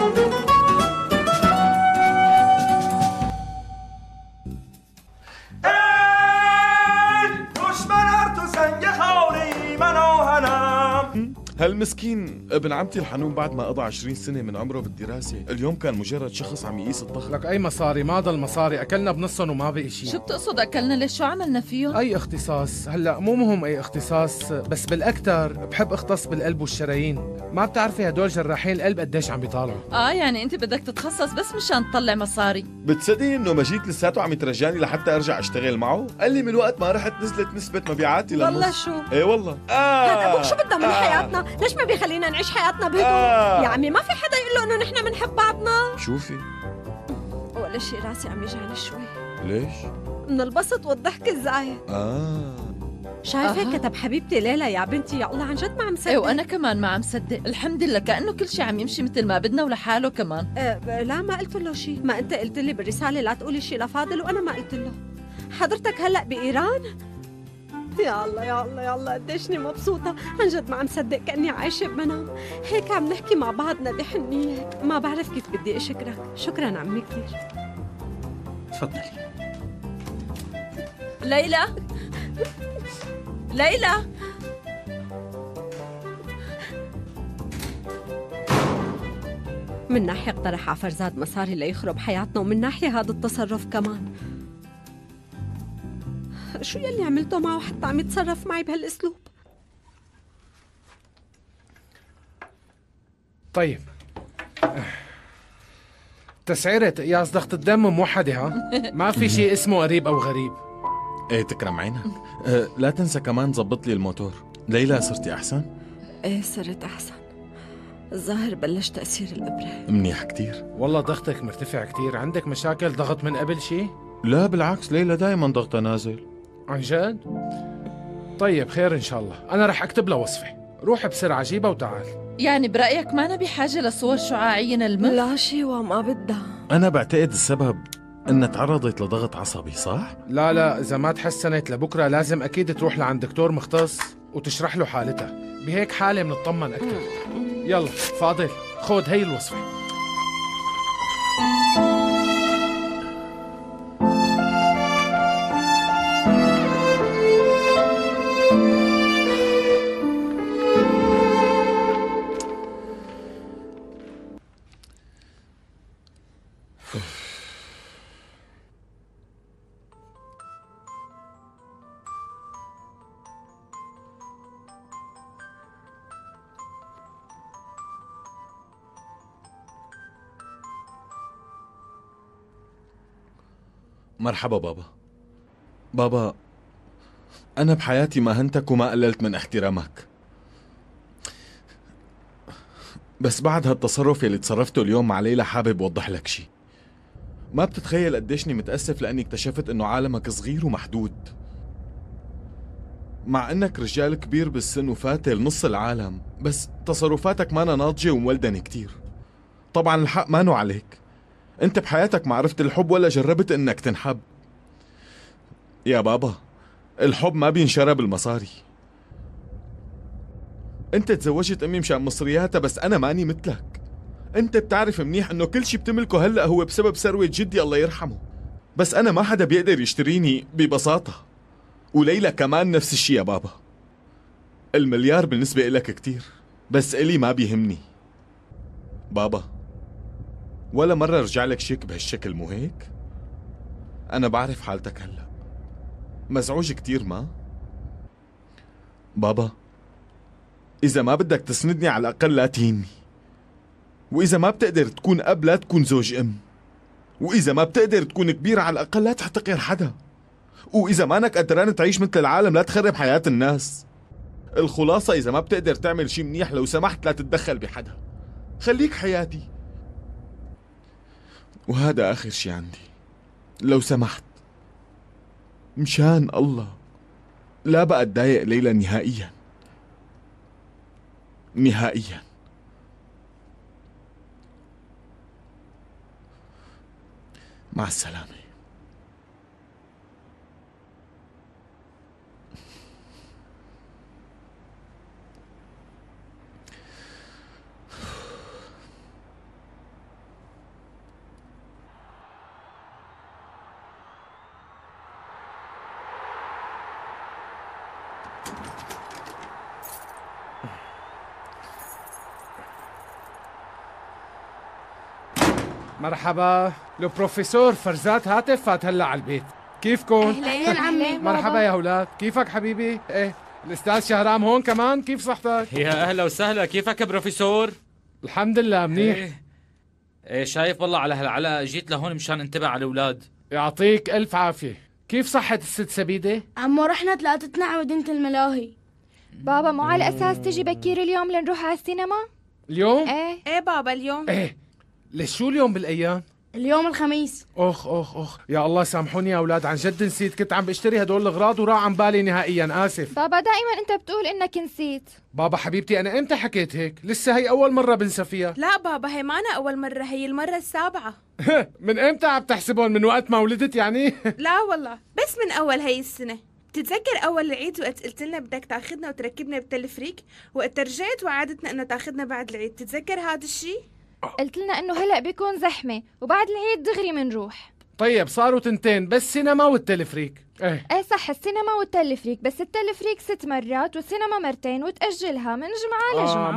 هالمسكين ابن عمتي الحنون بعد ما قضى 20 سنة من عمره بالدراسة اليوم كان مجرد شخص عم يقيس الضغط. لك أي مصاري؟ ما ضل مصاري، أكلنا بنصهم وما بقي شيء. شو بتقصد أكلنا؟ ليش؟ شو عملنا فيهم؟ أي اختصاص؟ هلأ مو مهم أي اختصاص، بس بالأكثر بحب اختص بالقلب والشرايين. ما بتعرفي هدول جراحين القلب قديش عم بيطالعوا. يعني أنت بدك تتخصص بس مشان تطلع مصاري. بتصدقي إنه مجيد لساته عم يترجاني لحتى أرجع أشتغل معه؟ قال لي من وقت ما رحت نزلت نسبة مبيعاتي للنص. والله شو؟ إيه والله. هذا أبوك شو بدنا من حياتنا؟ ليش ما بيخلينا نعيش حياتنا بهدوء؟ يا عمي ما في حدا يقول له إنه نحن بنحب بعضنا. شوفي ولا شيء راسي عم يجعني شوي. ليش؟ من البسط والضحك الزايد. شايفة كتب حبيبتي ليلى يا بنتي، يا الله عن جد ما عم صدق. وأنا كمان ما عم صدق. الحمد لله كأنه كل شيء عم يمشي مثل ما بدنا ولحاله كمان. لا ما قلت له شيء. ما أنت قلت لي بالرسالة لا تقولي شيء لفاضل وأنا ما قلت له. حضرتك هلأ بإيران؟ يا الله يا الله يا الله قديشني مبسوطة، عن جد ما عم صدق كأني عايشة بمنام. هيك عم نحكي مع بعضنا بحنية. ما بعرف كيف بدي أشكرك. شكرا عمي كثير. تفضلي. ليلى ليلى من ناحية اقترح على فرزاد مصاري ليخرب حياتنا، ومن ناحية هذا التصرف كمان. شو يلي عملته معه حتى عم يتصرف معي بهالاسلوب؟ طيب تسعيرة قياس ضغط الدم موحدة ها؟ ما في شيء اسمه قريب أو غريب. ايه تكرم عينك. لا تنسى كمان ضبط لي الموتور. ليلى صرتي أحسن؟ ايه صرت أحسن. الظاهر بلش تأثير الإبرة. منيح كتير. والله ضغطك مرتفع كتير. عندك مشاكل ضغط من قبل شيء؟ لا بالعكس، ليلى دايما ضغطها نازل. عن جد؟ طيب خير إن شاء الله. أنا رح أكتب له وصفة. روح بسرعة جيبها وتعال. يعني برأيك ما أنا بحاجة لصور شعاعية للمخ؟ لا شيوة ما بدها. أنا بعتقد السبب إنها تعرضت لضغط عصبي، صح؟ لا إذا ما تحسنت لبكرة لازم أكيد تروح لعند دكتور مختص وتشرح له حالتها. بهيك حالة منطمن أكثر. يلا فاضل خود هي الوصفة. مرحبا بابا. بابا أنا بحياتي ما هنتك وما قللت من احترامك، بس بعد هالتصرف يلي تصرفته اليوم مع ليلى حابب وضح لك شي. ما بتتخيل قديشني متأسف لأني اكتشفت إنه عالمك صغير ومحدود، مع إنك رجال كبير بالسن وفاتل نص العالم، بس تصرفاتك مانا ناضجة ومولدنة كتير. طبعا الحق مانو عليك، انت بحياتك ما عرفت الحب ولا جربت انك تنحب. يا بابا الحب ما بينشرى بالمصاري. انت تزوجت امي مشان مصرياتها، بس انا ماني مثلك. انت بتعرف منيح انه كل شي بتملكه هلأ هو بسبب ثروة جدي الله يرحمه، بس انا ما حدا بيقدر يشتريني ببساطة. وليلى كمان نفس الشي يا بابا. المليار بالنسبة إلك كتير، بس إلي ما بيهمني. بابا ولا مرة رجع لك شيك بهالشكل مو هيك؟ أنا بعرف حالتك هلأ مزعوج كتير ما؟ بابا إذا ما بدك تسندني على الأقل لا تهيني، وإذا ما بتقدر تكون أب لا تكون زوج أم، وإذا ما بتقدر تكون كبير على الأقل لا تحتقر حدا، وإذا مانك قدران تعيش مثل العالم لا تخرب حياة الناس. الخلاصة إذا ما بتقدر تعمل شي منيح لو سمحت لا تتدخل بحدا، خليك حياتي. وهذا آخر شي عندي، لو سمحت مشان الله لا بقى تضايق ليلى نهائيا نهائيا. مع السلامة. مرحبا، البروفيسور فرزات هاتف فات هلا على البيت. كيفكم؟ اهلين عمي. مرحبا يا اولاد، كيفك حبيبي؟ ايه الاستاذ شهرام هون كمان، كيف صحتك؟ يا اهلا وسهلا، كيفك يا بروفيسور؟ الحمد لله منيح. ايه شايف والله على هالعلقه جيت لهون مشان انتبه على الاولاد. يعطيك الف عافيه. كيف صحة الست سبيدة؟ عمو رحنا ثلاثتنا على مدينة الملاهي. بابا مو على اساس تجي بكير اليوم لنروح على السينما؟ اليوم؟ ايه بابا اليوم. ايه ليش شو اليوم بالايام؟ اليوم الخميس. اخ يا الله سامحوني يا اولاد، عن جد نسيت، كنت عم بشتري هدول الاغراض وراح عن بالي نهائيا، اسف. بابا دائما انت بتقول انك نسيت. بابا حبيبتي انا امتى حكيت هيك؟ لسه هي اول مرة بنسى فيها. لا بابا هي معنا أول مرة، هي المرة السابعة. من امتى عم تحسبون؟ من وقت ما ولدت يعني؟ لا والله بس من أول هي السنة. بتتذكر أول العيد وقت قلت لنا بدك تاخذنا وتركبنا بالتلفريك، وقت رجعت وعدتنا إنه تاخذنا بعد العيد، تتذكر هذا الشيء؟ قلت لنا انه هلا بيكون زحمة وبعد العيد دغري منروح. طيب صاروا تنتين، بس سينما والتلفريك. ايه صح، السينما والتلفريك، بس التلفريك 6 مرات والسينما مرتين وتأجلها من جمعة لجمعة.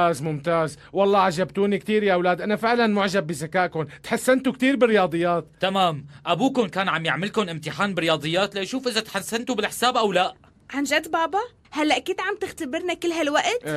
ممتاز والله عجبتوني كتير يا أولاد، أنا فعلا معجب بذكائكم، تحسنتوا كتير بالرياضيات. تمام، ابوكم كان عم يعملكم امتحان برياضيات ليشوف اذا تحسنتوا بالحساب او لا. عن جد بابا؟ هلا كنت عم تختبرنا كل هالوقت؟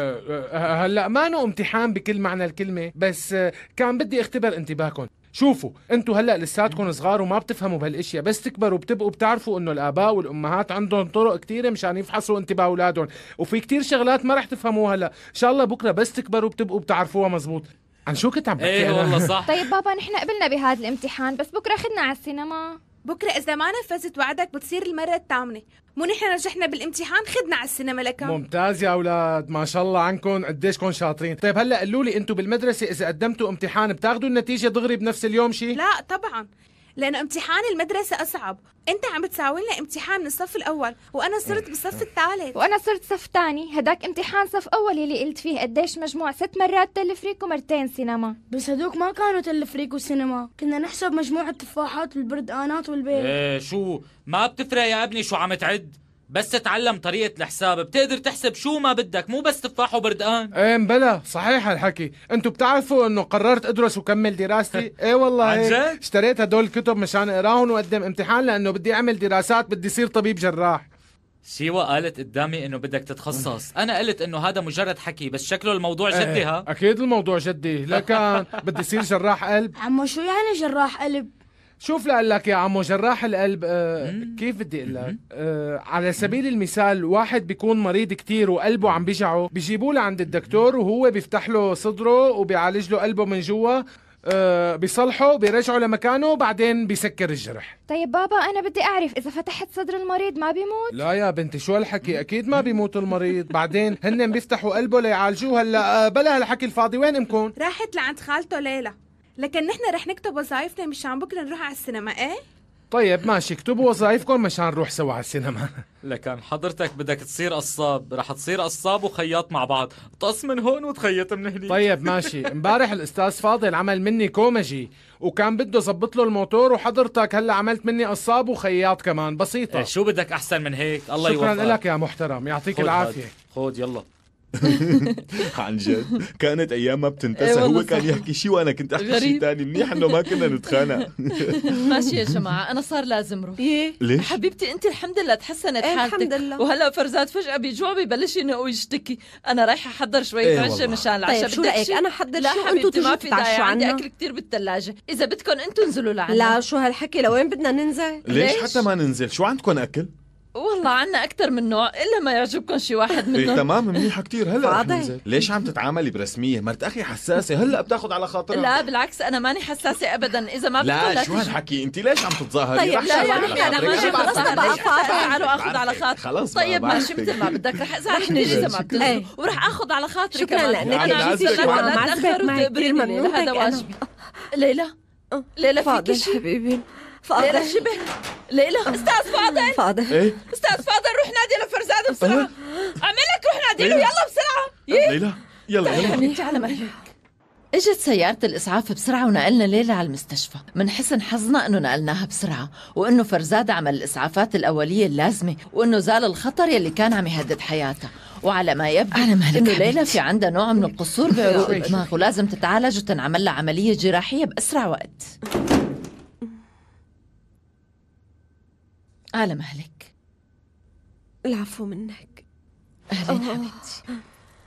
هلا ما نو امتحان بكل معنى الكلمة، بس كان بدي اختبر انتباهكم. شوفوا انتوا هلا لساتكم صغار وما بتفهموا بهالاشياء، بس تكبروا بتبقوا بتعرفوا انه الاباء والامهات عندهم طرق كثيره مشان يفحصوا انتباه اولادهم، وفي كتير شغلات ما رح تفهموها هلا، ان شاء الله بكره بس تكبروا بتبقوا بتعرفوها مزبوط. عن شو كنت عم بحكي؟ ايه والله صح. طيب بابا نحن قبلنا بهذا الامتحان، بس بكره خدنا على السينما. بكره اذا ما نفذت وعدك بتصير المره الثامنه، مو نحن نجحنا بالامتحان خدنا على السينما لك. ممتاز يا اولاد، ما شاء الله عنكم قديشكم شاطرين. طيب هلا قولوا لي انتوا بالمدرسه اذا قدمتوا امتحان بتاخذوا النتيجه دغري بنفس اليوم شيء؟ لا طبعا، لانه امتحان المدرسه اصعب. انت عم بتساوي لنا امتحان من الصف الاول وانا صرت بالصف الثالث. وانا صرت صف ثاني، هداك امتحان صف اول اللي قلت فيه قديش مجموع 6 مرات تلفريك ومرتين سينما. بس هدوك ما كانوا تلفريك وسينما، كنا نحسب مجموع التفاحات والبردقانات والبيض. ايه شو ما بتفرق يا ابني شو عم تعد، بس تتعلم طريقة الحساب بتقدر تحسب شو ما بدك، مو بس تفاح وبردقان. ايه مبلا صحيح هالحكي. انتوا بتعرفوا انه قررت ادرس وكمل دراستي. ايه والله عن جد؟ اشتريت هدول الكتب مشان اقراهم واقدم امتحان، لانه بدي اعمل دراسات، بدي صير طبيب جراح. شيوا قالت قدامي انه بدك تتخصص، انا قلت انه هذا مجرد حكي، بس شكله الموضوع جدي. ها اكيد الموضوع جدي، لكن بدي صير جراح قلب. عمو شو يعني جراح قلب؟ شوف لك يا عمو، جراح القلب كيف بدي اقول لك؟ على سبيل المثال واحد بيكون مريض كتير وقلبه عم بيجعه، بيجيبوه لعند الدكتور وهو بيفتح له صدره وبيعالج له قلبه من جوا، بيصلحه بيرجعه لمكانه وبعدين بيسكر الجرح. طيب بابا انا بدي اعرف اذا فتحت صدر المريض ما بيموت؟ لا يا بنتي شو هالحكي، اكيد ما بيموت المريض، بعدين هن بيفتحوا قلبه ليعالجوه. هلا بلا هالحكي الفاضي، وين امكم؟ راحت لعند خالته ليلى، لكن نحن رح نكتب وظايفنا مشان بكره نروح على السينما. ايه طيب ماشي، اكتبوا وظائفكم مشان نروح سوا على السينما. لكن حضرتك بدك تصير قصاب، رح تصير قصاب وخياط مع بعض، طص من هون وتخيط من هنيك. طيب ماشي. امبارح الاستاذ فاضل عمل مني كومجي وكان بده يظبط له الموتور، وحضرتك هلا عملت مني قصاب وخياط كمان، بسيطه. إيه شو بدك احسن من هيك؟ الله يوفقك. شكرا لك يا محترم، يعطيك العافيه. خود يلا. عن جد كانت ايام ما بتنتسى. إيه والله هو كان صح. يحكي شيء وانا كنت احكي شيء غريب. ثاني. منيح انه ما كنا نتخانق. ماشي يا جماعة، أنا صار لازم روح. ليش؟ حبيبتي أنت الحمد لله تحسنت إيه حالتك. الحمد لله. وهلا فرزات فجأة بيجوع ببلش إنه يشتكي. أنا رايحة أحضر شوية إيه عشاء والله. مشان العشاء. طيب شو بدك رأيك شي؟ أنا أحضر لا شو وأنتوا حبيبتي تيجوا ما في داعي، تتعشوا عندي عنا؟ أكل كتير بالثلاجة، إذا بدكم أنتوا انزلوا لعنا. لا شو هالحكي، لوين بدنا ننزل؟ ليش ليش؟ حتى ما ننزل؟ شو عندكم اكل؟ والله عنا أكثر من نوع، إلا ما يعجبكم شي واحد إيه منهم. تمام منيحة كتير. هلا رح فاضي. ننزل. ليش عم تتعاملي برسمية؟ مرت اخي حساسة، هلا بتاخذ على خاطرها. لا بالعكس أنا ماني حساسة أبدا، إذا ما بدكم لا لا شو تجوا. هالحكي؟ انت ليش عم تتظاهري؟ طيب رح لا شغل يا على عمي، أنا خاطرك. ما شو جيت بعرفك؟ خلصنا بقى فاضي. تعالوا آخذ على بعرفك. خاطري. خلص بقى طيب ماشي بعرفك. مثل ما بدك، رح إزعجني إذا ما بتنزلوا، وراح آخذ على خاطري شكراً كمان. لأنك أنا جيتي عم شوي. لا معذبك تأخر معي وتقبريني كتير ليلى، ممنونتك هذا أنا. واجبي. ليلى ليلى فيكي فاضل شي؟ حبيبي ليلى فاضل شبه ليلى. أستاذ فاضل، فاضل أستاذ فاضل روح نادي لفرزاد بسرعة. أعمل لك روح نادي له، ليلى. يلا بسرعة. ليلى يلا يلا. حبيبتي على مهلك. اجت سيارة الإسعاف بسرعة ونقلنا ليلى على المستشفى. من حسن حظنا إنه نقلناها بسرعة، وإنه فرزاد عمل الإسعافات الأولية اللازمة، وإنه زال الخطر يلي كان عم يهدد حياتها. وعلى ما يبدو إنه ليلى في عندها نوع من القصور بعروق الدماغ، ولازم تتعالج وتنعمل لها عملية جراحية بأسرع وقت. على مهلك. العفو منك. أهلين حبيبتي.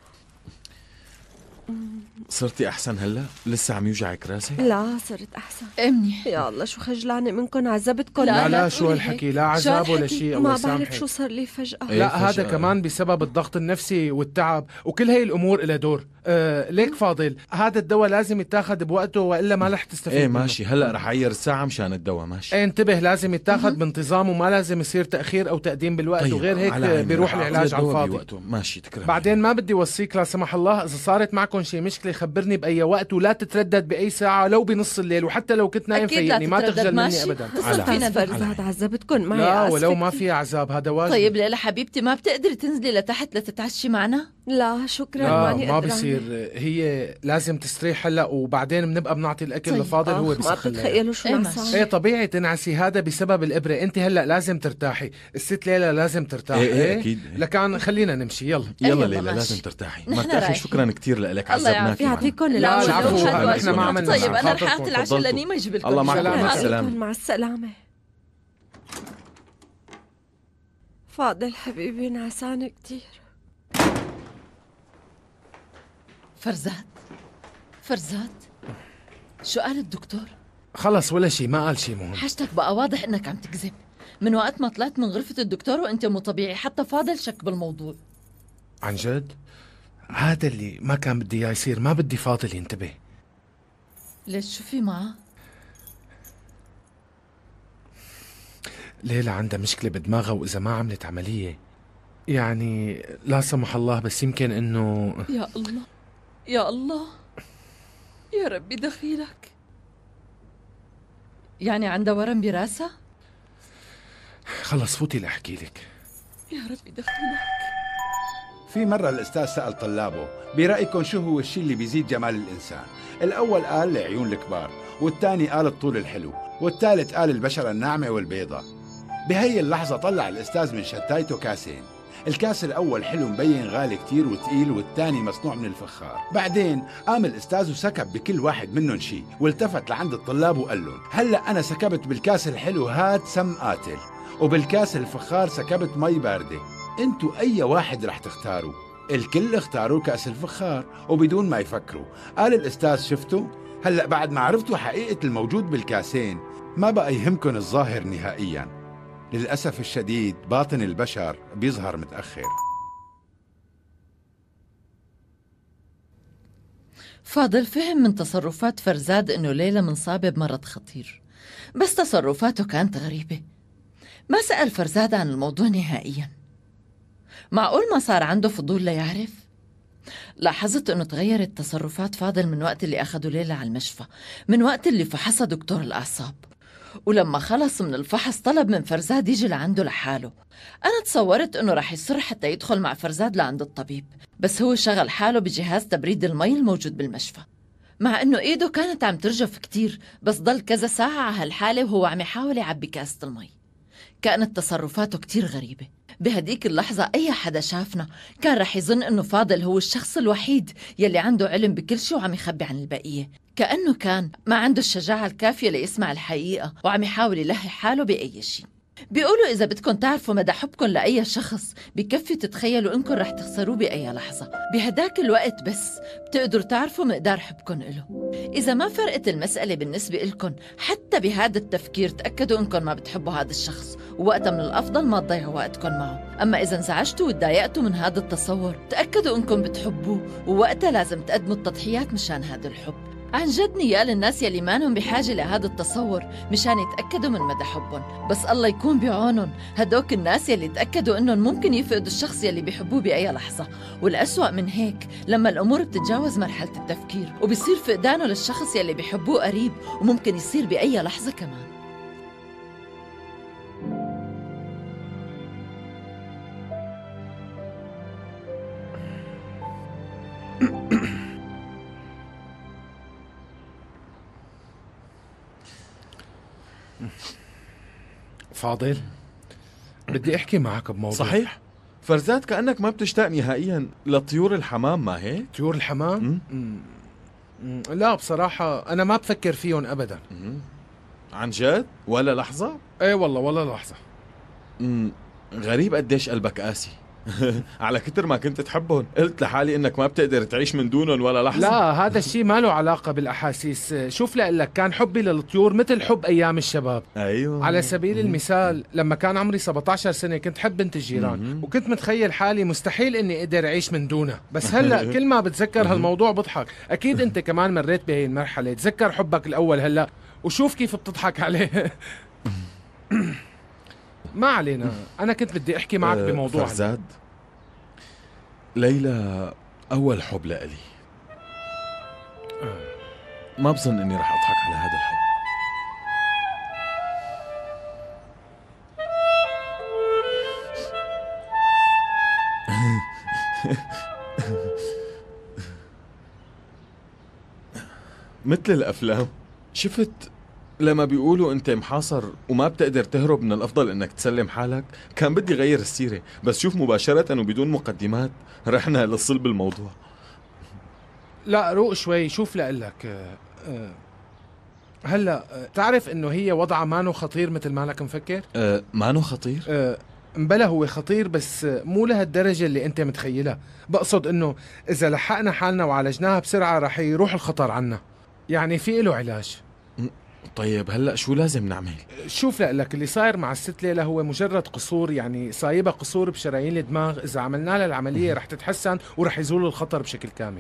صرتي أحسن هلأ؟ لسه عم يوجعك راسك؟ لا صرت أحسن. منيح. يا الله شو خجلانة منكم، عذبتكم. لا شو هالحكي، لا عذاب ولا شيء، الله ما يسامحك. بعرف شو صار لي فجأة. لا هذا كمان بسبب الضغط النفسي والتعب، وكل هي الأمور إلها دور. ليك فاضل، هذا الدواء لازم يتاخد بوقته وإلا ما رح تستفيد ايه منه. ماشي، هلأ رح أعير الساعة مشان الدواء. ماشي. ايه انتبه، لازم يتاخد بانتظام وما لازم يصير تأخير أو تقديم بالوقت. طيب وغير هيك على عيني، بيروح رح العلاج آخذ على الدواء الفاضي. بوقته. ماشي تكرم. بعدين ما بدي وصيك لا سمح الله إذا صارت معكم شي مشكلة خبرني بأي وقت، ولا تتردد بأي ساعة لو بنص الليل، وحتى لو كنت نايم أكيد لا فيقني، ما تتردد. تخجل مني ماشي. أبدا. اتصل فينا فرزاد عذبتكم معي. لا آسفة ولو ما كتير. في عذاب، هذا واجب. طيب ليلى حبيبتي، ما بتقدري تنزلي لتحت لتتعشي معنا؟ لا شكرا، لا ماني ما قدرانة. بصير، هي لازم تستريح هلا، وبعدين بنبقى بنعطي الاكل طيب. لفاضل هو ما بيسخن لها. بتتخيلوا شو إيه نعسان. ايه طبيعي تنعسي، هذا بسبب الابره. انت هلا لازم ترتاحي، الست ليلى لازم ترتاح. إيه أكيد. لكن خلينا نمشي. يلا يلا يلا ليلى ماشي. لازم ترتاحي. نحن ما تأخي، رايحين. شكرا كتير لك، الله عذبناكي معنا. يعطيكم لا، العافية. العفو، شكراً. نحن ما عملنا طيب مع أنا رح خاطركم. أعطي العشاء تفضلتوا. لنيمة يجيب لكم. الله معكم. سلامة. مع عليكم، السلامة. مع السلامة. فاضل حبيبي نعسان كتير. فرزاد شو قال الدكتور؟ خلص ولا شيء، ما قال شيء مهم. حاجتك بقى واضح انك عم تكذب. من وقت ما طلعت من غرفة الدكتور وانت مو طبيعي، حتى فاضل شك بالموضوع. عن جد هذا اللي ما كان بدي اياه يصير، ما بدي فاضل ينتبه. ليش شو في معه؟ ليلى عندها مشكلة بدماغها، وإذا ما عملت عملية يعني لا سمح الله، بس يمكن إنه يا الله يا الله يا ربي دخيلك. يعني عندها ورم براسها؟ خلص فوتي لأحكي لك. يا ربي دخيلك. في مرة الأستاذ سأل طلابه برأيكم شو هو الشيء اللي بيزيد جمال الإنسان؟ الأول قال العيون الكبار، والثاني قال الطول الحلو، والثالث قال البشرة الناعمة والبيضة. بهي اللحظة طلع الأستاذ من شتايته كاسين. الكاس الأول حلو مبين غالي كتير وتقيل، والثاني مصنوع من الفخار. بعدين قام الأستاذ وسكب بكل واحد منهم شيء، والتفت لعند الطلاب وقال لهم: هلأ أنا سكبت بالكاس الحلو هاد سم قاتل، وبالكاس الفخار سكبت مي باردة. انتوا أي واحد رح تختاروا؟ الكل اختاروا كاس الفخار وبدون ما يفكروا. قال الأستاذ: شفتوا؟ هلأ بعد ما عرفتوا حقيقة الموجود بالكاسين ما بقى يهمكن الظاهر نهائياً. للأسف الشديد باطن البشر بيظهر متأخر. فاضل فهم من تصرفات فرزاد إنه ليلى منصابة بمرض خطير، بس تصرفاته كانت غريبة. ما سأل فرزاد عن الموضوع نهائياً. معقول ما صار عنده فضول ليعرف؟ لاحظت إنه تغيرت تصرفات فاضل من وقت اللي أخذوا ليلى على المشفى، من وقت اللي فحصها دكتور الأعصاب. ولما خلص من الفحص طلب من فرزاد يجي لعنده لحاله. أنا تصورت إنه رح يصر حتى يدخل مع فرزاد لعند الطبيب، بس هو شغل حاله بجهاز تبريد المي الموجود بالمشفى، مع إنه إيده كانت عم ترجف كتير، بس ضل كذا ساعة على هالحالة وهو عم يحاول يعبي كاسة المي. كانت تصرفاته كتير غريبة. بهديك اللحظة أي حدا شافنا كان رح يظن إنه فاضل هو الشخص الوحيد يلي عنده علم بكل شيء وعم يخبي عن البقية، كأنه كان ما عنده الشجاعة الكافية ليسمع الحقيقة وعم يحاول يلهي حاله بأي شيء. بيقولوا إذا بدكم تعرفوا مدى حبكم لأي شخص بكفي تتخيلوا إنكم رح تخسروه بأي لحظة. بهداك الوقت بس بتقدروا تعرفوا مقدار حبكم إله. إذا ما فرقت المسألة بالنسبة إلكم حتى بهذا التفكير، تأكدوا إنكم ما بتحبوا هذا الشخص، ووقتها من الأفضل ما تضيعوا وقتكم معه. أما إذا انزعجتوا وتضايقتوا من هذا التصور، تأكدوا إنكم بتحبوه، ووقتها لازم تقدموا التضحيات مشان هذا الحب. عن جد نيال الناس يلي مانهم بحاجة لهذا التصور مشان يتأكدوا من مدى حبهم، بس الله يكون بعونهم هدوك الناس يلي تأكدوا إنهم ممكن يفقدوا الشخص يلي بيحبوه بأي لحظة. والأسوأ من هيك لما الأمور بتتجاوز مرحلة التفكير وبيصير فقدانه للشخص يلي بيحبوه قريب، وممكن يصير بأي لحظة كمان. فاضل، بدي احكي معك بموضوع. صحيح؟ فرزاد كأنك ما بتشتاق نهائيا لطيور الحمام، ما هيك؟ طيور الحمام؟ لا بصراحة أنا ما بفكر فيهم أبدا. عن جد؟ ولا لحظة؟ ايه والله ولا لحظة. غريب قديش قلبك قاسي. على كتر ما كنت تحبهم قلت لحالي انك ما بتقدر تعيش من دونهم ولا لحظة. لا هذا الشيء ما له علاقة بالأحاسيس. شوف لك كان حبي للطيور مثل حب أيام الشباب. أيوة. على سبيل المثال لما كان عمري 17 سنة كنت حب بنت الجيران وكنت متخيل حالي مستحيل اني اقدر اعيش من دونها، بس هلا كل ما بتذكر هالموضوع بضحك. اكيد انت كمان مريت بهي المرحلة. تذكر حبك الاول هلا وشوف كيف بتضحك عليه. ما علينا، انا كنت بدي احكي معك بموضوع. فرزاد، ليلى اول حب لإلي. ما بظن اني رح اضحك على هذا الحب. مثل الافلام. شفت لما بيقولوا انت محاصر وما بتقدر تهرب، من الافضل انك تسلم حالك. كان بدي غير السيرة، بس شوف مباشرة وبدون مقدمات رحنا للصلب الموضوع. لا روق شوي. شوف لك هلا تعرف انه هي وضعها مانو خطير مثل ما لك مفكر. مانو خطير؟ مبلا هو خطير بس مو لهالدرجة اللي انت متخيلها. بقصد انه اذا لحقنا حالنا وعالجناها بسرعة رح يروح الخطر عنا. يعني في له علاج. طيب هلأ شو لازم نعمل؟ شوف لك اللي صاير مع الست ليلى هو مجرد قصور، يعني صايبة قصور بشرايين الدماغ. إذا عملنا لها العملية رح تتحسن ورح يزول الخطر بشكل كامل.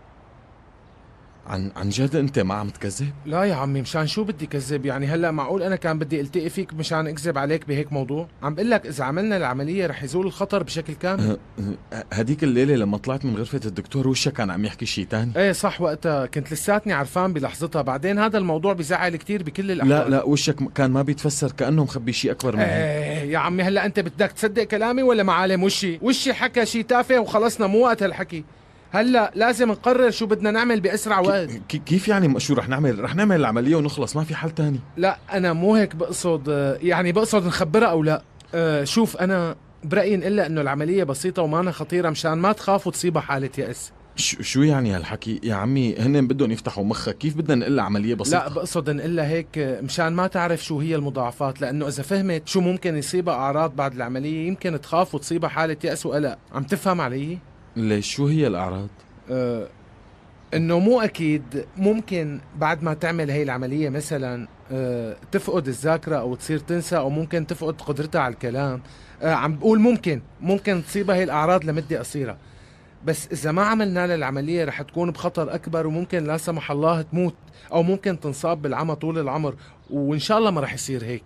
عن جد انت ما عم تكذب؟ لا يا عمي، مشان شو بدي كذب؟ يعني هلا معقول انا كان بدي التقي فيك مشان اكذب عليك بهيك موضوع؟ عم بقول لك اذا عملنا العمليه رح يزول الخطر بشكل كامل. هديك الليله لما طلعت من غرفه الدكتور وشك كان عم يحكي شيء ثاني. ايه صح، وقتها كنت لساتني عرفان بلحظتها. بعدين هذا الموضوع بيزعل كتير بكل الاحوال. لا وشك كان ما بيتفسر، كانه مخبي شيء اكبر من هيك. ايه يا عمي، هلا انت بدك تصدق كلامي ولا معالم وشي حكى شيء تافه وخلصنا؟ مو وقت هالحكي. هلا لازم نقرر شو بدنا نعمل باسرع وقت. كيف يعني؟ شو رح نعمل؟ رح نعمل العمليه ونخلص، ما في حل تاني. لا انا مو هيك بقصد. يعني بقصد نخبرها او لا. شوف انا برايي نقلها انه العمليه بسيطه ومانا خطيره مشان ما تخاف وتصيبها حاله يأس. شو يعني هالحكي يا عمي؟ هن بدهم يفتحوا مخك، كيف بدنا نقلها عمليه بسيطه؟ لا بقصد نقلها هيك مشان ما تعرف شو هي المضاعفات، لانه اذا فهمت شو ممكن يصيبها اعراض بعد العمليه يمكن تخاف وتصيبها حاله يأس وقلق. عم تفهم علي؟ ليش؟ شو هي الأعراض؟ انه مو اكيد ممكن بعد ما تعمل هي العملية مثلا تفقد الذاكرة او تصير تنسى او ممكن تفقد قدرتها على الكلام. عم بقول ممكن تصيبها هي الاعراض لمدة قصيرة، بس اذا ما عملنا لها العملية رح تكون بخطر اكبر وممكن لا سمح الله تموت او ممكن تنصاب بالعمى طول العمر، وان شاء الله ما رح يصير هيك.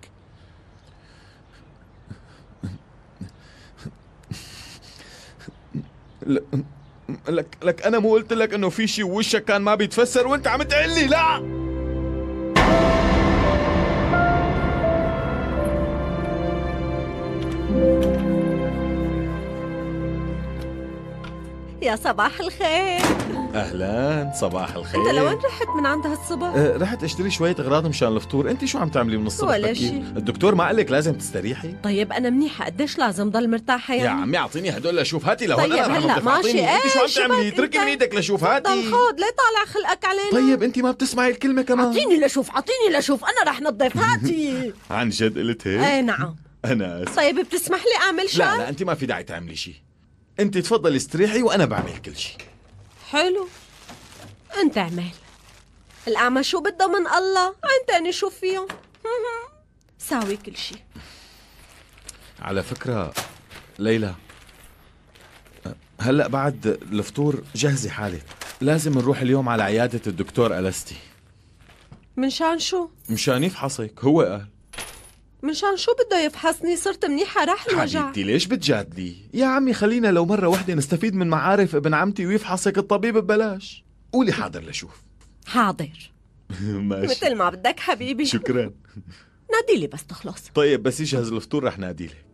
لك انا مو قلت لك انه في شيء ووشك كان ما بيتفسر وانت عم تقول لي لا؟ يا صباح الخير. اهلا، صباح الخير. انت لوين رحت من عند هالصبح؟ رحت اشتري شوية اغراض مشان الفطور. انت شو عم تعملي من الصبح؟ ولا شيء. الدكتور ما قال لك لازم تستريحي؟ طيب انا منيحه، قديش لازم ضل مرتاحه يعني؟ يا عمي اعطيني هدول لشوف، هاتي لهون. طيب انا هلا ماشي. انت شو عم تعملي؟ شبك اتركي من ايدك لشوف، هاتي. ضل خود، ليه طالع خلقك علينا؟ طيب انت ما بتسمعي الكلمة كمان؟ اعطيني لشوف، انا رح نظف. هاتي. عن جد قلت هيك؟ ايه نعم. انا اسف. طيب بتسمح لي اعمل شيء؟ لا انت ما في داعي تعملي شيء، انت تفضلي استريحي وانا بعمل كل شيء. حلو، انت اعمل. الأعمى شو بده من الله؟ انت اني شو فيهم. ساوي كل شيء. على فكرة ليلى، هلأ بعد الفطور جهزي حالك، لازم نروح اليوم على عيادة الدكتور ألستي. من شان شو؟ مشان يفحصك، هو قال. من شان شو بده يفحصني؟ صرت منيحة راح الوجع. حبيبتي ليش بتجادلي؟ يا عمي خلينا لو مرة وحدة نستفيد من معارف ابن عمتي ويفحصك الطبيب ببلاش. قولي حاضر لشوف. حاضر. ماشي مثل ما بدك حبيبي. شكرا. ناديلي بس تخلص. طيب بس يجهز الفطور رح ناديلك.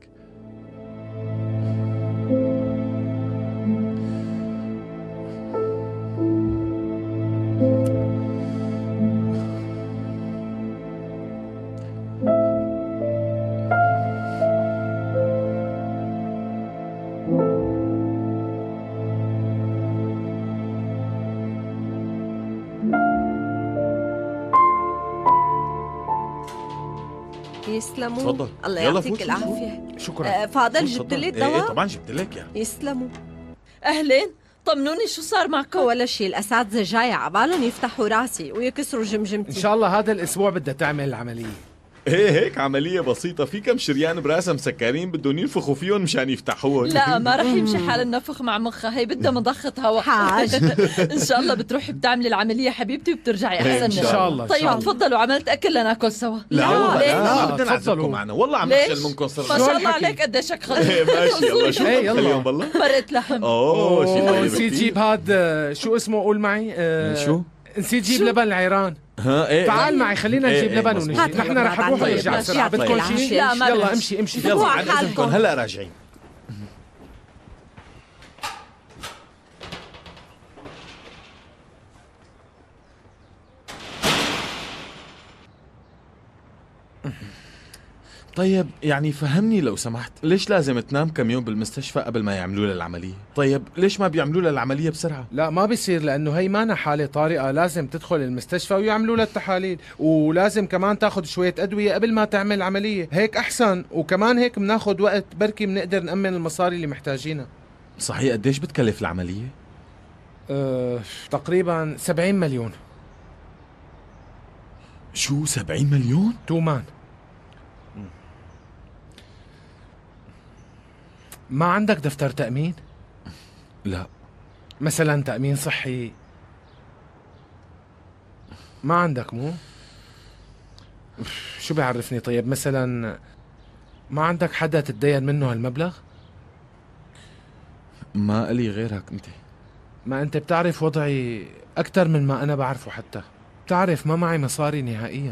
يسلموا. تفضل. الله يلا يعطيك فوت. العافية. شكرا. فاضل تفضل. جبت لي ايه الدواء؟ طبعا جبت لك يعني. يسلموا. أهلين، طمنوني شو صار معكم؟ ولا شيء، الأساتذة جاية عبالهم يفتحوا راسي ويكسروا جمجمتي. ان شاء الله هذا الاسبوع بدها تعمل العمليه. ايه هيك عملية بسيطة، في كم شريان براسها مسكرين بدهم ينفخوا فيهم مشان يفتحوهم. لا ما رح يمشي حال النفخ مع مخها، هي بدها مضخة هواء. حاج. ان شاء الله بتروحي بتعملي العملية حبيبتي وبترجعي إيه، احسن إن ان شاء الله. إن طيب شاء الله. تفضلوا، عملت اكل لناكل سوا. لا والله ليش؟ لا لا، بدنا نعزمكم تفضلوا. معنا، والله عم ليش؟ نخجل منكم ما صرنا. شاء شو الله هالحكي؟ عليك قديش ايه خلص. ماشي يلا شو إيه، يلا. اليوم والله. مرقة لحم. اوه شيء طيب نسيت كتير. جيب هاد شو اسمه قول معي شو؟ نسيت جيب شو؟ لبن العيران. ها ايه تعال معي خلينا إيه، نجيب إيه، لبن مظبوط. ونجي. هات نحن لبن رح نروح بعد. ونرجع طيب، بسرعة. طيب. بدكم شيء؟ لا، ما يلا بدنا. امشي امشي. يلا يلا عن حالكم. اذنكم هلا راجعين. طيب يعني فهمني لو سمحت، ليش لازم تنام كم يوم بالمستشفى قبل ما يعملوا لها العملية؟ طيب ليش ما بيعملوا لها العملية بسرعة؟ لا ما بيصير، لانه هي مانا حالة طارئة، لازم تدخل المستشفى ويعملوا لها التحاليل، ولازم كمان تاخذ شوية ادوية قبل ما تعمل عملية، هيك احسن، وكمان هيك بناخذ وقت بركي بنقدر نأمن المصاري اللي محتاجينها. صحيح قديش بتكلف العملية؟ تقريبا 70 مليون. شو 70 مليون؟ تومان. ما عندك دفتر تأمين؟ لا. مثلا تأمين صحي؟ ما عندك مو؟ شو بيعرفني؟ طيب مثلا ما عندك حدا تتدين منه هالمبلغ؟ ما إلي غيرك انت. ما انت بتعرف وضعي اكثر من ما انا بعرفه، حتى بتعرف ما معي مصاري نهائيا.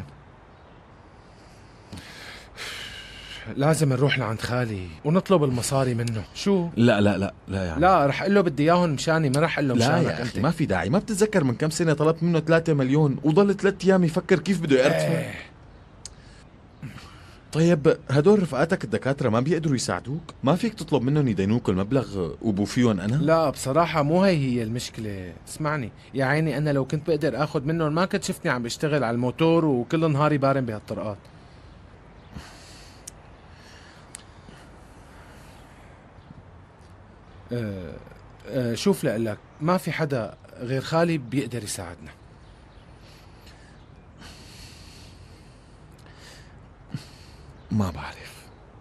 لازم نروح لعند خالي ونطلب المصاري منه. شو؟ لا لا لا لا يعني. لا رح اقول له بدي اياهم مشاني، ما رح اقول له لا مشانك يا انت. اخي ما في داعي، ما بتتذكر من كم سنة طلبت منه 3 مليون وضل 3 ايام يفكر كيف بده يرتفع؟ إيه. طيب هدول رفقاتك الدكاترة ما بيقدروا يساعدوك؟ ما فيك تطلب منهم يدينوك المبلغ وبوفيهم انا؟ لا بصراحة مو هي المشكلة، اسمعني يا عيني، أنا لو كنت بقدر آخذ منهم ما كنت شفتني عم بشتغل على الموتور وكل نهاري بارم بهالطرقات. شوف لقلك، ما في حدا غير خالي بيقدر يساعدنا. ما بعرف.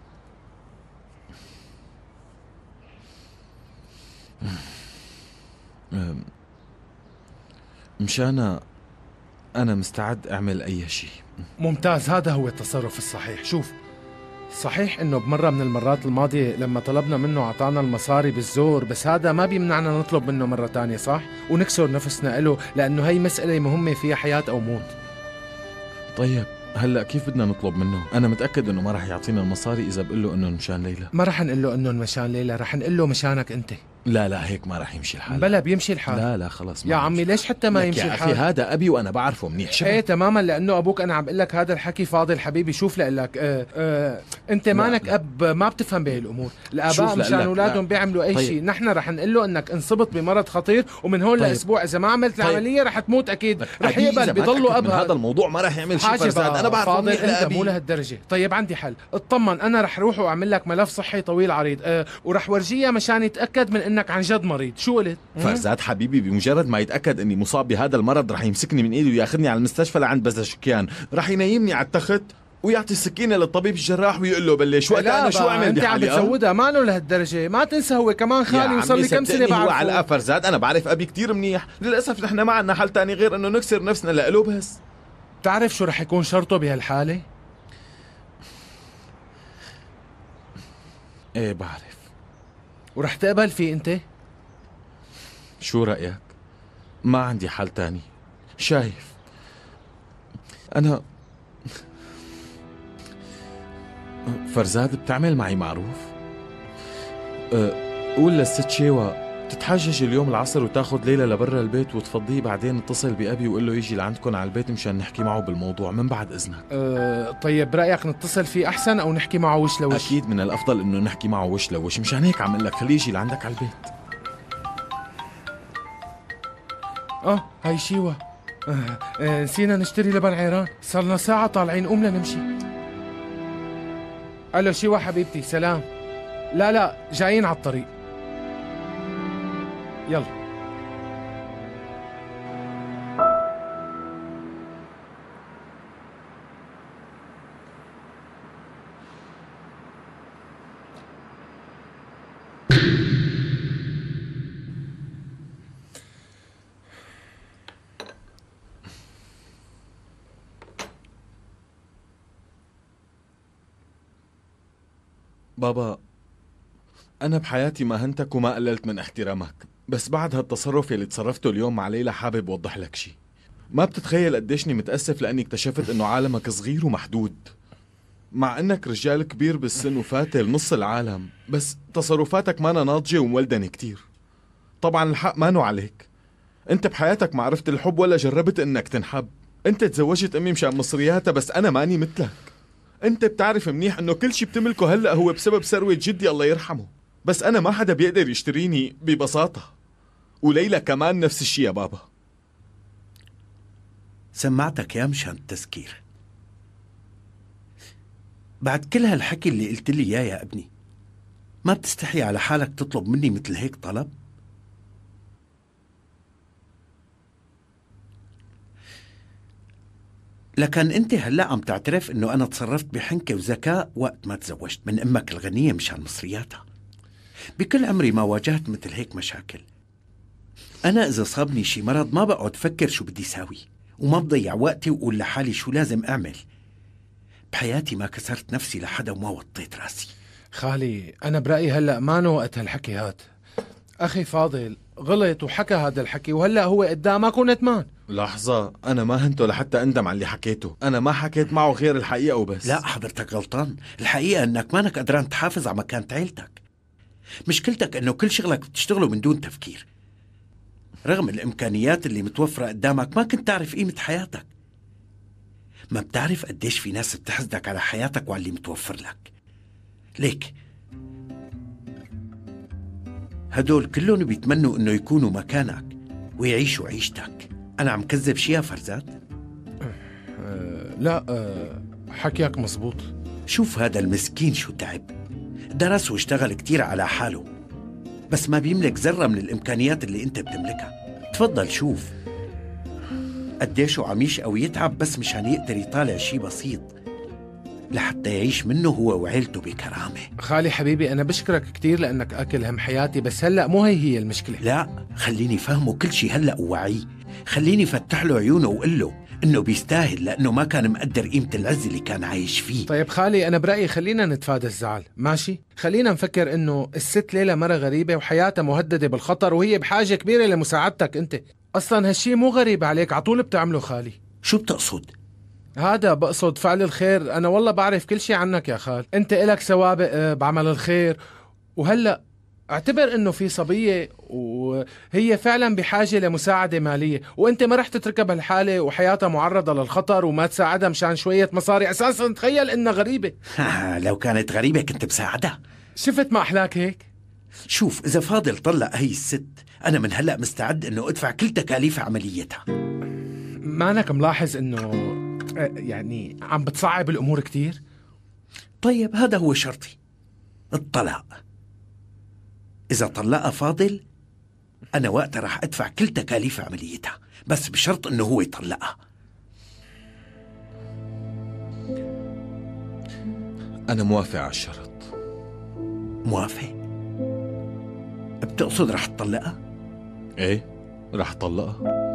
مشان أنا مستعد أعمل أي شيء. ممتاز، هذا هو التصرف الصحيح. شوف، صحيح انه بمرة من المرات الماضية لما طلبنا منه اعطانا المصاري بالزور، بس هذا ما بيمنعنا نطلب منه مرة تانية، صح؟ ونكسر نفسنا له، لانه هي مسألة مهمة فيها حياة او موت. طيب هلا كيف بدنا نطلب منه؟ أنا متأكد إنه ما راح يعطينا المصاري إذا بقول له إنه مشان ليلى. ما رح نقول له انه مشان ليلى، رح نقول له مشانك انت. لا لا هيك ما راح يمشي الحال. بلا بيمشي الحال. لا لا خلص ما يا راح عمي يمشي ليش حتى ما لك يمشي يا أخي الحال؟ هذا أبي وأنا بعرفه منيح. شبه ايه تماما، لانه ابوك انا عم بقول لك هذا الحكي فاضل حبيبي. شوف لك انت مانك لا. اب ما بتفهم بهي الامور. الاباء شوف مشان لك، اولادهم لا. بيعملوا اي طيب. شيء، نحن رح نقول له انك انصبت بمرض خطير ومن هون طيب. لاسبوع اذا ما عملت طيب. العمليه رح تموت اكيد. رح أبي إذا يقبل ما بيضلوا تأكد من اب هذا الموضوع ما راح يعمل شيء حاجة فرزاد. بقى أنا بعرفه فاضل منيح انت لأبي. مو لهالدرجه. طيب عندي حل، اطمن، انا رح روح واعمل لك ملف صحي طويل عريض ورح ورجيها مشان يتاكد من انك عن جد مريض. شو قلت؟ فرزاد حبيبي بمجرد ما يتأكد اني مصاب بهذا المرض رح يمسكني من ايدي وياخذني على المستشفى لعند بزشكيان، رح ينيمني على التخت ويعطي السكينة للطبيب الجراح ويقول له بلش وقت لا انا شو بقى، اعمل انت عم بحالي؟ بتزودها، ما انه لهالدرجه، ما تنسى هو كمان خالي وصار لي كم سنه هو بعرفه. على فرزاد انا بعرف ابي كتير منيح، للاسف نحن ما عنا حل تاني غير انه نكسر نفسنا لإله بس. بتعرف شو رح يكون شرطه بهالحاله؟ ايه بعرف. ورح تقبل فيه انت؟ شو رأيك؟ ما عندي حل تاني. شايف أنا فرزاد بتعمل معي معروف؟ قول للست شيوة تتحجج اليوم العصر وتاخد ليلى لبرا البيت وتفضيه، بعدين اتصل بأبي وقول له يجي لعندكم على البيت مشان نحكي معه بالموضوع من بعد إذنك. طيب برأيك نتصل فيه أحسن أو نحكي معه وش لوش؟ أكيد من الأفضل إنه نحكي معه وش لوش، مشان هيك عم لك خليه يجي لعندك على البيت. هاي شيوة. نسينا نشتري لبن عيران، صرنا ساعة طالعين، قوم لنمشي. الو شيوا حبيبتي، سلام. لا جايين على الطريق. يلا. بابا، أنا بحياتي ما هنتك وما قللت من احترامك، بس بعد هالتصرف يلي تصرفته اليوم مع ليلى حابب وضح لك شي. ما بتتخيل قديشني متأسف لأني اكتشفت إنه عالمك صغير ومحدود، مع إنك رجال كبير بالسن وفاتل نص العالم، بس تصرفاتك مانا ناضجة ومولدنة كتير. طبعا الحق مانو عليك، أنت بحياتك ما عرفت الحب ولا جربت إنك تنحب. أنت تزوجت أمي مشان مصرياتها، بس أنا ماني مثلك. انت بتعرف منيح انه كل شي بتملكه هلأ هو بسبب ثروة جدي الله يرحمه، بس انا ما حدا بيقدر يشتريني ببساطة. وليلى كمان نفس الشي يا بابا. سمعتك يا مشان التذكير. بعد كل هالحكي اللي قلت لي اياه يا ابني، ما بتستحي على حالك تطلب مني مثل هيك طلب؟ لكن انت هلا عم تعترف انه انا تصرفت بحنكة وذكاء وقت ما تزوجت من امك الغنية مشان مصرياتها. بكل عمري ما واجهت مثل هيك مشاكل. انا اذا صابني شي مرض ما بقعد فكر شو بدي ساوي، وما بضيع وقتي وقول لحالي شو لازم اعمل. بحياتي ما كسرت نفسي لحدا وما وطيت راسي. خالي أنا برأيي هلأ ما وقت هالحكي هاد. أخي فاضل غلط وحكى هذا الحكي وهلأ هو قدامك وندمان. لحظة، أنا ما هنته لحتى أندم على اللي حكيته. أنا ما حكيت معه غير الحقيقة وبس. لا حضرتك غلطان. الحقيقة أنك مانك قدران تحافظ على مكانة عيلتك. مشكلتك أنه كل شغلك بتشتغله من دون تفكير. رغم الإمكانيات اللي متوفرة قدامك ما كنت تعرف قيمة حياتك. ما بتعرف قديش في ناس بتحسدك على حياتك وعلى اللي متوفر لك. ليك هدول كلهم بيتمنوا انه يكونوا مكانك ويعيشوا عيشتك. انا عم كذب شي يا فرزاد؟ لا حكيك مزبوط. شوف هذا المسكين شو تعب، درس واشتغل كتير على حاله، بس ما بيملك ذرة من الامكانيات اللي انت بتملكها. تفضل شوف قديشو عم يشقى ويتعب بس مشان يقدر يطالع شي بسيط لحتى يعيش منه هو وعيلته بكرامة. خالي حبيبي أنا بشكرك كتير لأنك أكل هم حياتي، بس هلأ مو هي المشكلة. لا خليني فهمه كل شي هلأ ووعيه. خليني فتح له عيونه وقل له إنه بيستاهل، لأنه ما كان مقدر قيمة العز اللي كان عايش فيه. طيب خالي أنا برأيي خلينا نتفادى الزعل، ماشي؟ خلينا نفكر إنه الست ليلى مرة غريبة وحياتها مهددة بالخطر وهي بحاجة كبيرة لمساعدتك أنت. أصلا هالشي مو غريب عليك، عطول بتعمله خالي. شو بتقصد؟ هذا بقصد فعل الخير. أنا والله بعرف كل شي عنك يا خال، أنت إلك سوابق بعمل الخير، وهلأ اعتبر إنه في صبية وهي فعلا بحاجة لمساعدة مالية، وأنت ما رح تتركها بهالحالة وحياتها معرضة للخطر وما تساعدها مشان شوية مصاري. أساسا تخيل إنها غريبة. لو كانت غريبة كنت بساعدها. شفت ما أحلاك هيك؟ شوف إذا فاضل طلق هي الست، أنا من هلأ مستعد إنه أدفع كل تكاليف عمليتها. مانك ملاحظ إنه يعني عم بتصعب الأمور كتير؟ طيب هذا هو شرطي، الطلاق. إذا طلقها فاضل أنا وقتها رح أدفع كل تكاليف عمليتها، بس بشرط إنه هو يطلقها. أنا موافق على الشرط. موافق؟ بتقصد رح تطلقها؟ إيه رح طلقها.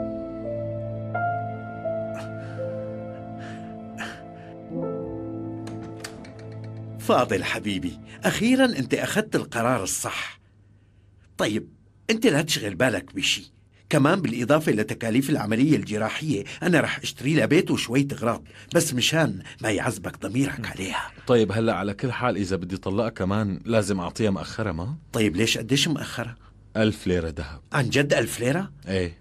فاضل حبيبي، أخيراً أنت أخذت القرار الصح. طيب أنت لا تشغل بالك بشي، كمان بالإضافة لتكاليف العملية الجراحية أنا رح أشتري لها بيت وشوية أغراض، بس مشان ما يعذبك ضميرك عليها. طيب هلأ على كل حال إذا بدي طلقها كمان لازم أعطيها مأخرة ما؟ طيب ليش قديش مأخرة؟ 1000 ليرة ذهب. عن جد 1000 ليرة؟ إيه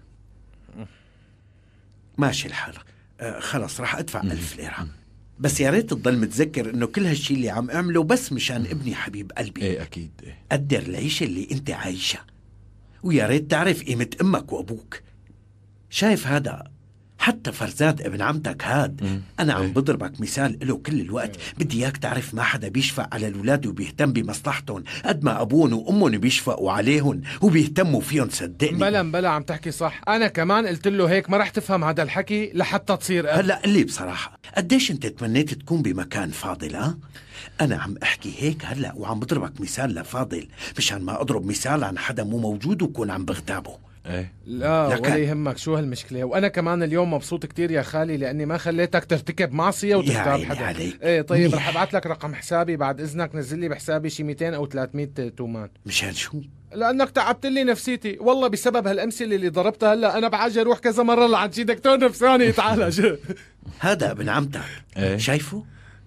ماشي الحال. خلص رح أدفع 1000 ليرة، بس يا ريت تضل متذكر انه كل هالشي اللي عم اعمله بس مشان ابني حبيب قلبي. ايه اكيد. ايه قدر العيشة اللي انت عايشها، ويا ريت تعرف قيمة امك وابوك. شايف هذا حتى فرزاد ابن عمتك هاد أنا عم بضربك مثال له كل الوقت. بدي إياك تعرف ما حدا بيشفق على الأولاد وبيهتم بمصلحتهم قد ما أبوهم وأمهم بيشفقوا عليهم وبيهتموا فيهم. صدقني. بلا عم تحكي صح. أنا كمان قلت له هيك، ما رح تفهم هذا الحكي لحتى تصير هلأ قلي بصراحة، قديش أنت تمنيت تكون بمكان فاضل؟ أنا عم أحكي هيك هلأ وعم بضربك مثال لفاضل، مشان ما أضرب مثال عن حدا مو موجود وكون عم بغتابه. ايه لا ولا يهمك. شو هالمشكلة؟ وأنا كمان اليوم مبسوط كتير يا خالي لأني ما خليتك ترتكب معصية وتغتاب حدا. ايه طيب رح ابعت لك رقم حسابي بعد إذنك، نزل لي بحسابي شي 200 أو 300 تومان. مشان شو؟ لأنك تعبت لي نفسيتي والله بسبب هالأمثلة اللي ضربتها. هلا أنا بعجي أروح كذا مرة لعند شي دكتور نفساني يتعالج. هذا ابن عمتك شايفه؟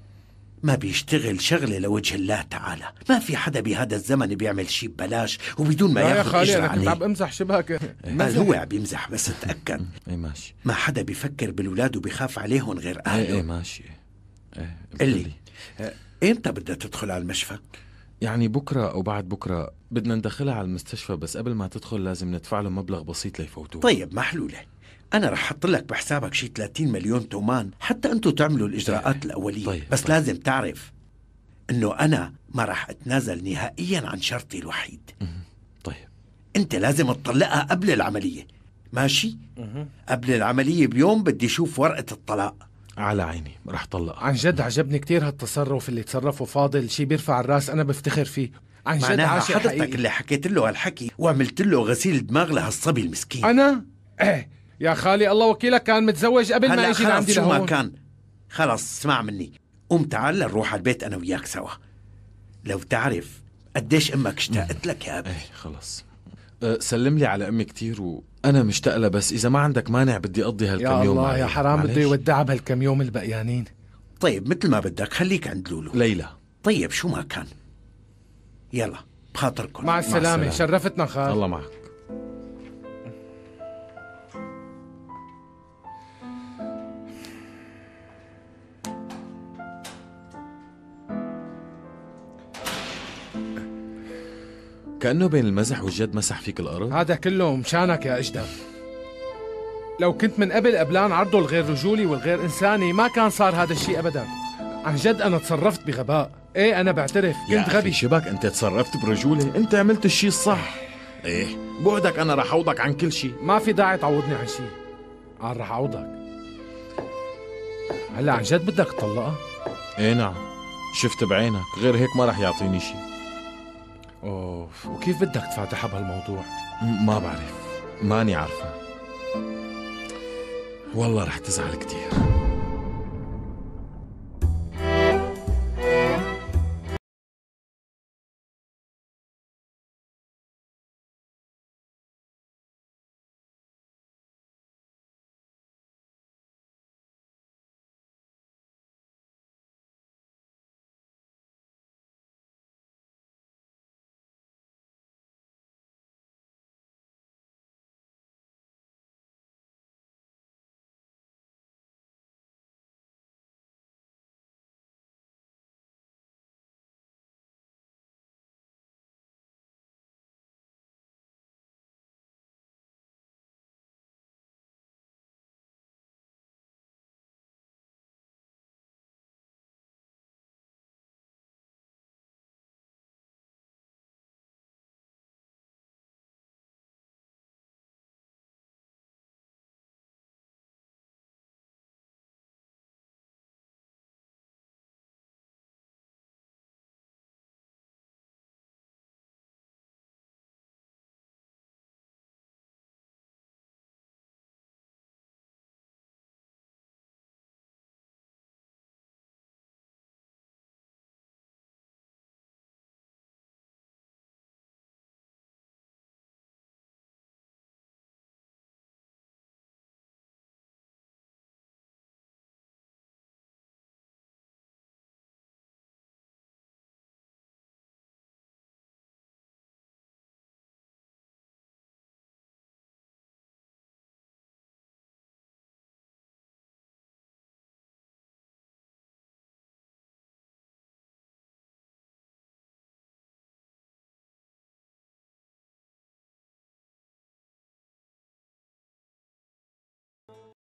ما بيشتغل شغلة لوجه الله تعالى. ما في حدا بهذا الزمن بيعمل شيء ببلاش وبدون ما ياخذ أجر عليه. أنا كنت عم امزح شبهك. هو عم يمزح بس تأكد. ايه ماشي. ما حدا بيفكر بالولاد وبيخاف عليهم غير أهله. ايه ماشي. ايه قلي إمتى بدها تدخل على المشفى؟ يعني بكرة أو بعد بكرة بدنا ندخلها على المستشفى، بس قبل ما تدخل لازم ندفع له مبلغ بسيط ليفوتوه. طيب محلولة. أنا رح حط لك بحسابك شي 30 مليون تومان حتى أنتوا تعملوا الإجراءات الأولية. طيب. بس لازم تعرف إنه أنا ما رح أتنازل نهائيا عن شرطي الوحيد. طيب. أنت لازم تطلقها قبل العملية، ماشي؟ قبل العملية بيوم بدي أشوف ورقة الطلاق. على عيني رح طلق. عن جد عجبني كتير هالتصرف اللي تصرفه فاضل، شي بيرفع الراس. أنا بفتخر فيه عن جد. عاشق حضرتك حقيقي. اللي حكيت له هالحكي وعملت له غسيل دماغ لهالصبي المسكين. أنا؟ إيه يا خالي الله وكيلك كان متزوج قبل ما يجي لعندي شو لهون. ما كان خلص اسمع مني، قوم تعال نروح على البيت أنا وياك سوا. لو تعرف قديش أمك اشتاقت لك يا أبي. ايه خلص. سلم لي على أمي كتير وأنا مشتاق لها، بس إذا ما عندك مانع بدي أقضي هالكم يوم. يا الله يا حرام بده يودعها بهالكم يوم البقيانين. طيب مثل ما بدك، خليك عند لولو. ليلى. طيب شو ما كان. يلا بخاطركم. مع السلامة. شرفتنا خال. الله معك. كأنه بين المزح والجد مسح فيك الأرض. هذا كله مشانك يا أجدر. لو كنت من قبل قبلان عرضه الغير رجولي والغير إنساني ما كان صار هذا الشيء أبدا. عن جد أنا تصرفت بغباء. إيه أنا بعترف كنت غبي. شبك أنت تصرفت برجولة، أنت عملت الشيء الصح. إيه بعدك أنا رح أعوضك عن كل شيء. ما في داعي تعوضني عن شيء. أنا رح أعوضك. هلا عن جد بدك تطلقها؟ إيه نعم، شفت بعينك، غير هيك ما رح يعطيني شيء. أوف، وكيف بدك تفاتحها بهالموضوع؟ ما بعرف، ماني عارفة. والله رح تزعل كتير.